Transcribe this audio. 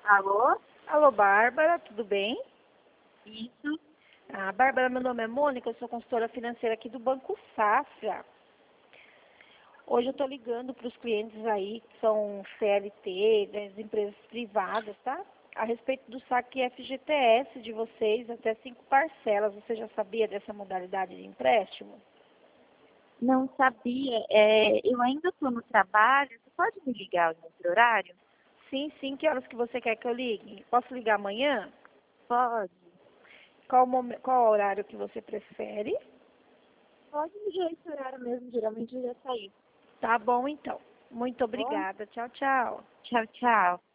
Alô? Alô, Bárbara, tudo bem? Isso. Bárbara, meu nome é Mônica, eu sou consultora financeira aqui do Banco Safra. Hoje eu estou ligando para os clientes aí que são CLT, das empresas privadas, tá? A respeito do saque FGTS de vocês, até 5 parcelas. Você já sabia dessa modalidade de empréstimo? Não sabia. Eu ainda estou no trabalho. Você pode me ligar em outro horário? Sim. Que horas que você quer que eu ligue? Posso ligar amanhã? Pode. Qual horário que você prefere? Pode ligar esse horário mesmo. Geralmente eu já saí. Tá bom, então. Muito Bom? obrigada. Tchau, tchau. Tchau, tchau.